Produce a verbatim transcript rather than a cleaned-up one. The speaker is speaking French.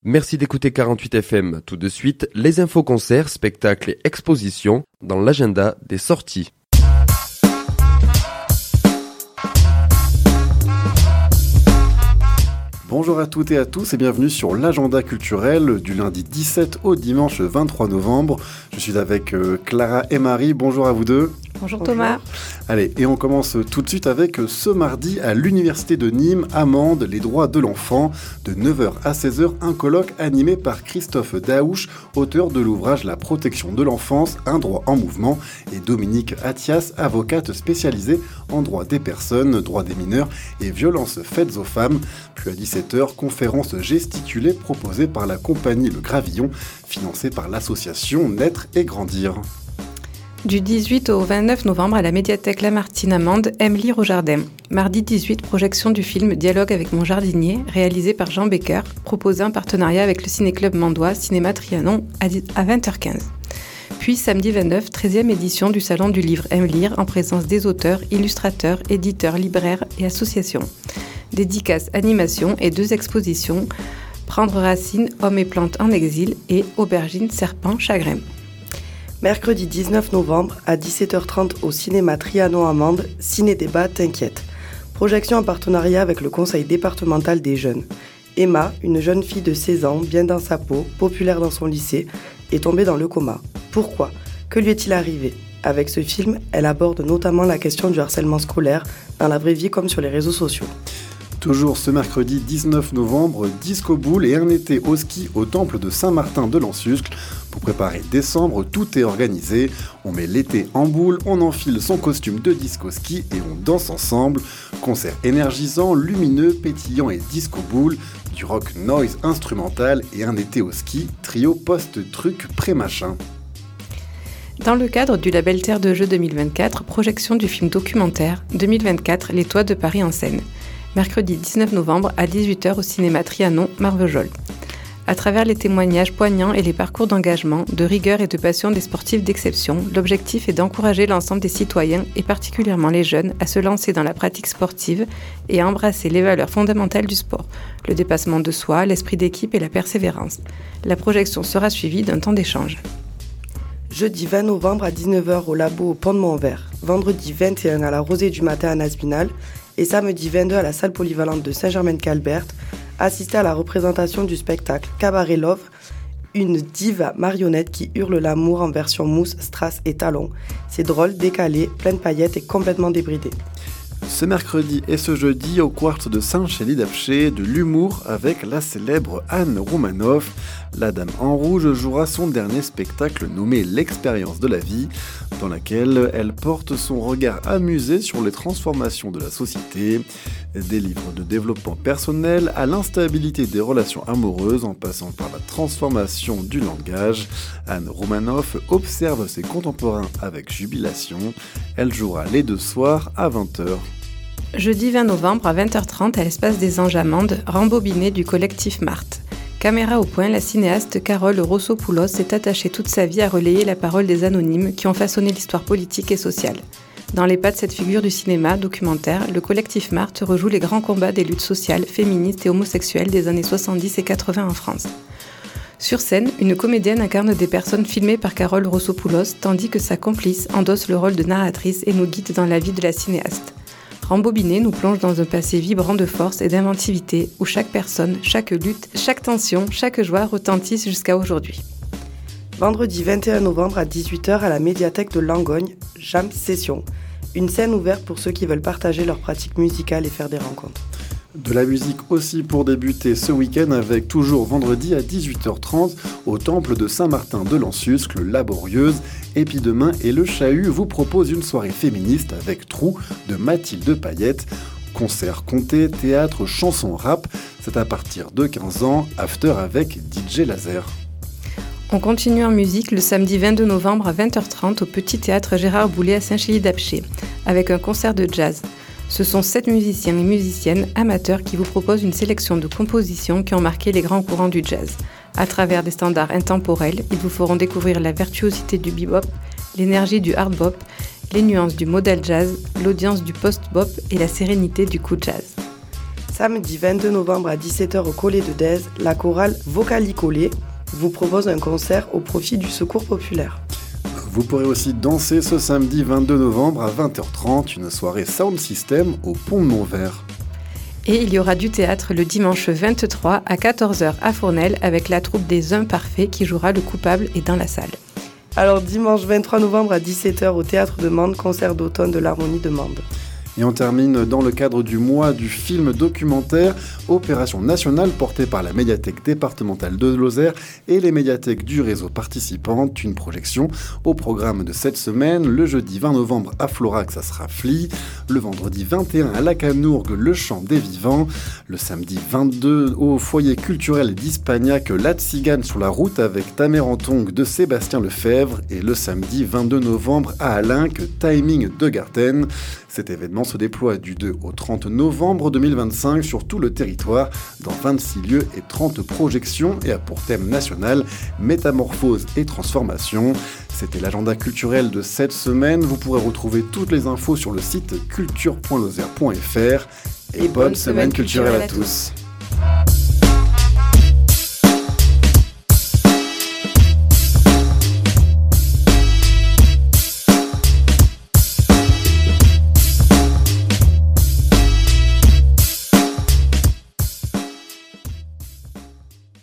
Merci d'écouter quarante-huit F M. Tout de suite, les infos concerts, spectacles et expositions dans l'agenda des sorties. Bonjour à toutes et à tous et bienvenue sur l'agenda culturel du lundi dix-sept au dimanche vingt-trois novembre. Je suis avec euh, Clara et Marie. Bonjour à vous deux. Bonjour Thomas. Bonjour. Allez, et on commence tout de suite avec ce mardi à l'Université de Nîmes, Amende, les droits de l'enfant. De neuf heures à seize heures, un colloque animé par Christophe Daouche, auteur de l'ouvrage La protection de l'enfance, un droit en mouvement, et Dominique Attias, avocate spécialisée en droit des personnes, droit des mineurs et violences faites aux femmes. Puis à dix-sept heures, conférence gesticulée proposée par la compagnie Le Gravillon, financée par l'association Naître et Grandir. Du dix-huit au vingt-neuf novembre à la médiathèque Lamartine-Amende, aime lire au jardin. Mardi dix-huit, projection du film Dialogue avec mon jardinier, réalisé par Jean Becker, proposé en partenariat avec le Ciné-Club Mandois, Cinéma Trianon, à vingt heures quinze. Puis samedi vingt-neuf, treizième édition du Salon du Livre Aime lire, en présence des auteurs, illustrateurs, éditeurs, libraires et associations. Dédicaces, animations et deux expositions, Prendre racine, Hommes et plantes en exil et Aubergine, serpent, chagrin. Mercredi dix-neuf novembre, à dix-sept heures trente au cinéma Trianon-Amende, Ciné-Débat T'inquiète. Projection en partenariat avec le conseil départemental des jeunes. Emma, une jeune fille de seize ans, bien dans sa peau, populaire dans son lycée, est tombée dans le coma. Pourquoi ? Que lui est-il arrivé ? Avec ce film, elle aborde notamment la question du harcèlement scolaire, dans la vraie vie comme sur les réseaux sociaux. Toujours ce mercredi dix-neuf novembre, disco boule et un été au ski au temple de Saint-Martin de Lansuscle. Pour préparer décembre, tout est organisé. On met l'été en boule, on enfile son costume de disco ski et on danse ensemble. Concert énergisant, lumineux, pétillant et disco boule, du rock noise instrumental et un été au ski, trio post-truc pré-machin. Dans le cadre du label Terre de Jeux deux mille vingt-quatre, projection du film documentaire deux mille vingt-quatre, Les Toits de Paris en scène. Mercredi dix-neuf novembre à dix-huit heures au cinéma Trianon, Marvejols. À travers les témoignages poignants et les parcours d'engagement, de rigueur et de passion des sportifs d'exception, l'objectif est d'encourager l'ensemble des citoyens, et particulièrement les jeunes, à se lancer dans la pratique sportive et à embrasser les valeurs fondamentales du sport, le dépassement de soi, l'esprit d'équipe et la persévérance. La projection sera suivie d'un temps d'échange. Jeudi vingt novembre à dix-neuf heures au labo au Pont de Montvert. Vendredi vingt et un à la Rosée du Matin à Naspinal. Et samedi vingt-deux à la salle polyvalente de Saint-Germain-de-Calbert, assister à la représentation du spectacle Cabaret Love, une diva marionnette qui hurle l'amour en version mousse, strass et talons. C'est drôle, décalé, plein de paillettes et complètement débridé. Ce mercredi et ce jeudi, au quartz de Saint-Chély-d'Apcher, de l'humour avec la célèbre Anne Roumanoff. La Dame en Rouge jouera son dernier spectacle nommé L'expérience de la vie, dans laquelle elle porte son regard amusé sur les transformations de la société. Des livres de développement personnel à l'instabilité des relations amoureuses en passant par la transformation du langage. Anne Roumanoff observe ses contemporains avec jubilation. Elle jouera les deux soirs à vingt heures. Jeudi vingt novembre à vingt heures trente à l'Espace des Anges Amandes, rembobiné du collectif Marthe. Caméra au point, la cinéaste Carole Rossopoulos s'est attachée toute sa vie à relayer la parole des anonymes qui ont façonné l'histoire politique et sociale. Dans les pas de cette figure du cinéma documentaire, le collectif Marthe rejoue les grands combats des luttes sociales, féministes et homosexuelles des années soixante-dix et quatre-vingts en France. Sur scène, une comédienne incarne des personnes filmées par Carole Rossopoulos, tandis que sa complice endosse le rôle de narratrice et nous guide dans la vie de la cinéaste. Rembobiné nous plonge dans un passé vibrant de force et d'inventivité où chaque personne, chaque lutte, chaque tension, chaque joie retentissent jusqu'à aujourd'hui. Vendredi vingt et un novembre à dix-huit heures à la médiathèque de Langogne, Jam Session. Une scène ouverte pour ceux qui veulent partager leurs pratiques musicales et faire des rencontres. De la musique aussi pour débuter ce week-end avec toujours vendredi à dix-huit heures trente au temple de Saint-Martin de Lansuscle, Laborieuse, Et puis demain et le Chahut vous propose une soirée féministe avec Trou de Mathilde Payette. Concert, comté, théâtre, chanson, rap, c'est à partir de quinze ans, after avec D J Laser. On continue en musique le samedi vingt-deux novembre à vingt heures trente au Petit Théâtre Gérard Boulet à Saint-Chély-d'Apcher, avec un concert de jazz. Ce sont sept musiciens et musiciennes amateurs qui vous proposent une sélection de compositions qui ont marqué les grands courants du jazz. À travers des standards intemporels, ils vous feront découvrir la virtuosité du bebop, l'énergie du hard bop, les nuances du modal jazz, l'audience du post-bop et la sérénité du cool jazz. Samedi vingt-deux novembre à dix-sept heures au Collet de Dèze, la chorale Vocali-Collet vous propose un concert au profit du Secours populaire. Vous pourrez aussi danser ce samedi vingt-deux novembre à vingt heures trente, une soirée Sound System au Pont de Montvert. Et il y aura du théâtre le dimanche vingt-trois à quatorze heures à Fournel avec la troupe des Imparfaits qui jouera Le Coupable et Dans la salle. Alors dimanche vingt-trois novembre à dix-sept heures au Théâtre de Mende, concert d'automne de l'Harmonie de Mende. Et on termine dans le cadre du mois du film documentaire Opération nationale portée par la médiathèque départementale de Lozère et les médiathèques du réseau participantes. Une projection au programme de cette semaine. Le jeudi vingt novembre à Florac, ça sera Fli. Le vendredi vingt et un à Lacanourgue, Le Chant des Vivants. Le samedi vingt-deux au foyer culturel d'Hispagnac, La Tzigane sur la route avec Tamer en Tongue de Sébastien Lefebvre. Et le samedi vingt-deux novembre à Alinck, Timing de Garten. Cet événement se déploie du deux au trente novembre deux mille vingt-cinq sur tout le territoire, dans vingt-six lieux et trente projections, et a pour thème national métamorphose et transformation. C'était l'agenda culturel de cette semaine. Vous pourrez retrouver toutes les infos sur le site culture point lozère point f r. Et, et bonne, bonne semaine culturelle, culturelle à tous.